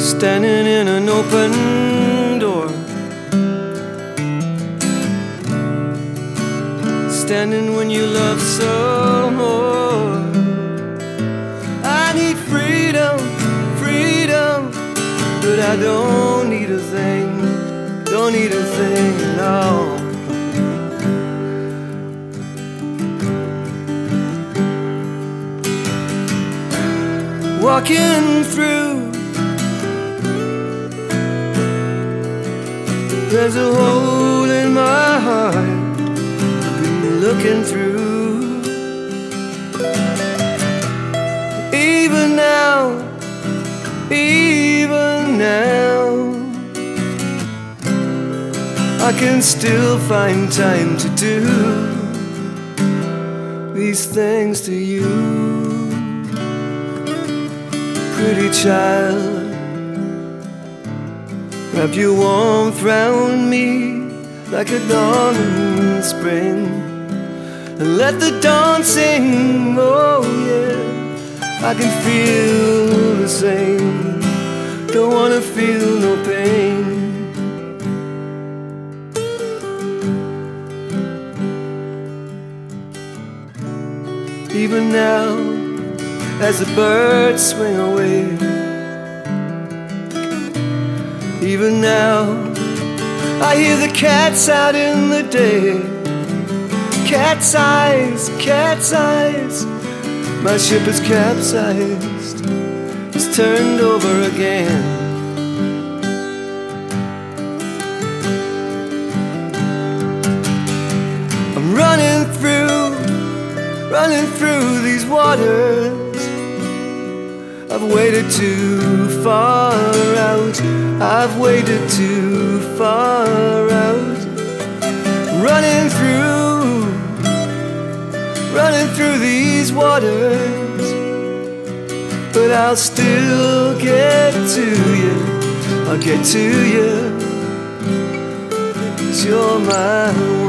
standing in an open door, standing when you love so more. I need freedom, freedom, but I don't need a thing, don't need a thing, no. Walking through, there's a hole in my heart I've been looking through. Even now, even now, I can still find time to do these things to you. Pretty child, wrap your warmth round me like a dawn in spring, and let the dawn sing, oh yeah. I can feel the same, don't wanna feel no pain. Even now, as the birds swing away, even now, I hear the cats out in the day. Cat's eyes, my ship is capsized, it's turned over again. I'm running through these waters. I've waited too far out, I've waited too far out. Running through these waters, but I'll still get to you, I'll get to you, 'cause you're my